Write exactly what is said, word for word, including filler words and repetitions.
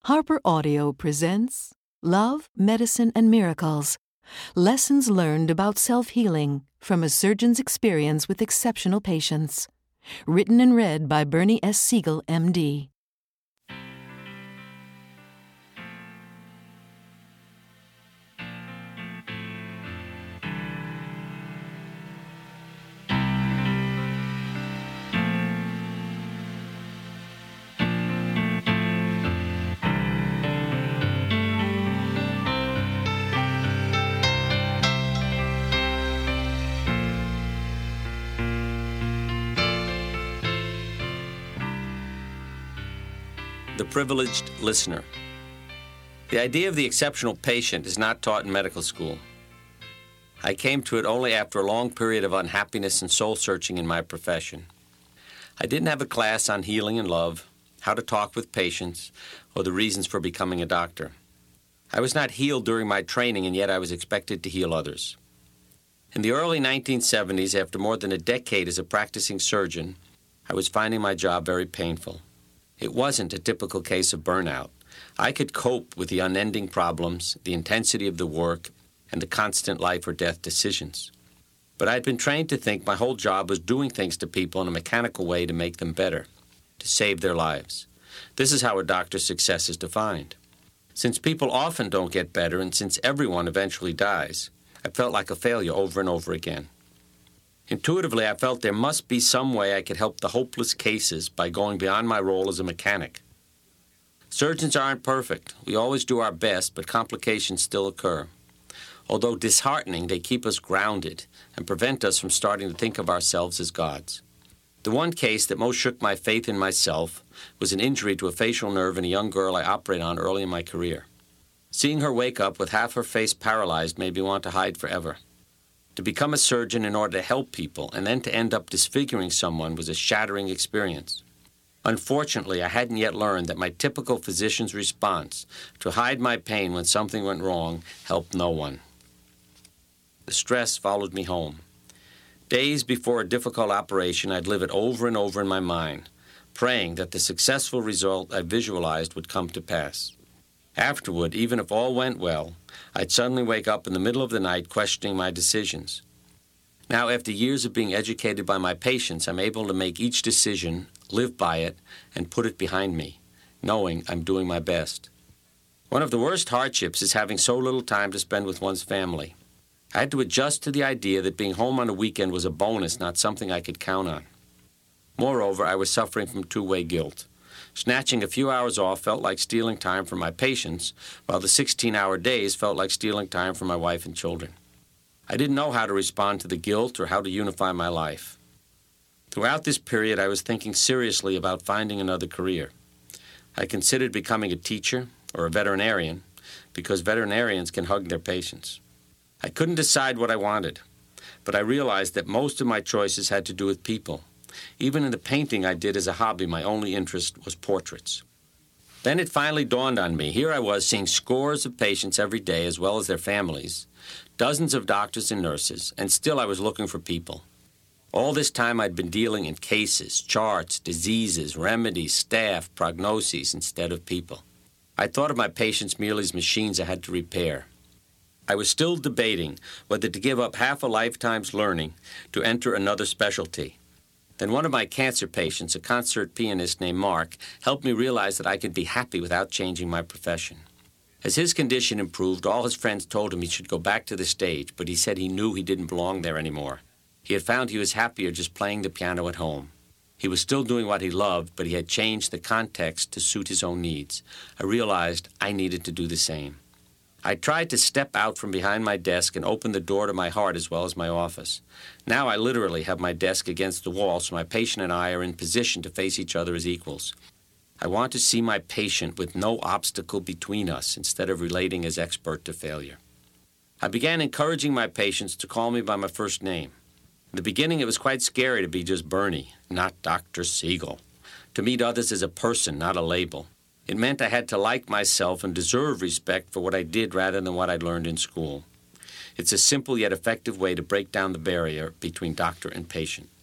Harper Audio presents Love, Medicine, and Miracles. Lessons learned about self-healing from a surgeon's experience with exceptional patients. Written and read by Bernie S. Siegel, M D. The privileged listener. The idea of the exceptional patient is not taught in medical school. I came to it only after a long period of unhappiness and soul-searching in my profession. I didn't have a class on healing and love, how to talk with patients, or the reasons for becoming a doctor. I was not healed during my training, and yet I was expected to heal others. In the early nineteen seventies, after more than a decade as a practicing surgeon, I was finding my job very painful. It wasn't a typical case of burnout. I could cope with the unending problems, the intensity of the work, and the constant life or death decisions. But I'd been trained to think my whole job was doing things to people in a mechanical way to make them better, to save their lives. This is how a doctor's success is defined. Since people often don't get better, and since everyone eventually dies, I felt like a failure over and over again. Intuitively, I felt there must be some way I could help the hopeless cases by going beyond my role as a mechanic. Surgeons aren't perfect. We always do our best, but complications still occur. Although disheartening, they keep us grounded and prevent us from starting to think of ourselves as gods. The one case that most shook my faith in myself was an injury to a facial nerve in a young girl I operated on early in my career. Seeing her wake up with half her face paralyzed made me want to hide forever. To become a surgeon in order to help people and then to end up disfiguring someone was a shattering experience. Unfortunately, I hadn't yet learned that my typical physician's response to hide my pain when something went wrong helped no one. The stress followed me home. Days before a difficult operation, I'd live it over and over in my mind, praying that the successful result I visualized would come to pass. Afterward, even if all went well, I'd suddenly wake up in the middle of the night questioning my decisions. Now, after years of being educated by my patients, I'm able to make each decision, live by it, and put it behind me, knowing I'm doing my best. One of the worst hardships is having so little time to spend with one's family. I had to adjust to the idea that being home on a weekend was a bonus, not something I could count on. Moreover, I was suffering from two-way guilt. Snatching a few hours off felt like stealing time from my patients, while the sixteen-hour days felt like stealing time from my wife and children. I didn't know how to respond to the guilt or how to unify my life. Throughout this period, I was thinking seriously about finding another career. I considered becoming a teacher or a veterinarian because veterinarians can hug their patients. I couldn't decide what I wanted, but I realized that most of my choices had to do with people. Even in the painting I did as a hobby, my only interest was portraits. Then it finally dawned on me. Here I was seeing scores of patients every day, as well as their families, dozens of doctors and nurses, and still I was looking for people. All this time I'd been dealing in cases, charts, diseases, remedies, staff, prognoses, instead of people. I thought of my patients merely as machines I had to repair. I was still debating whether to give up half a lifetime's learning to enter another specialty. Then one of my cancer patients, a concert pianist named Mark, helped me realize that I could be happy without changing my profession. As his condition improved, all his friends told him he should go back to the stage, but he said he knew he didn't belong there anymore. He had found he was happier just playing the piano at home. He was still doing what he loved, but he had changed the context to suit his own needs. I realized I needed to do the same. I tried to step out from behind my desk and open the door to my heart as well as my office. Now I literally have my desk against the wall, so my patient and I are in position to face each other as equals. I want to see my patient with no obstacle between us instead of relating as expert to failure. I began encouraging my patients to call me by my first name. In the beginning, it was quite scary to be just Bernie, not Doctor Siegel, to meet others as a person, not a label. It meant I had to like myself and deserve respect for what I did rather than what I'd learned in school. It's a simple yet effective way to break down the barrier between doctor and patient.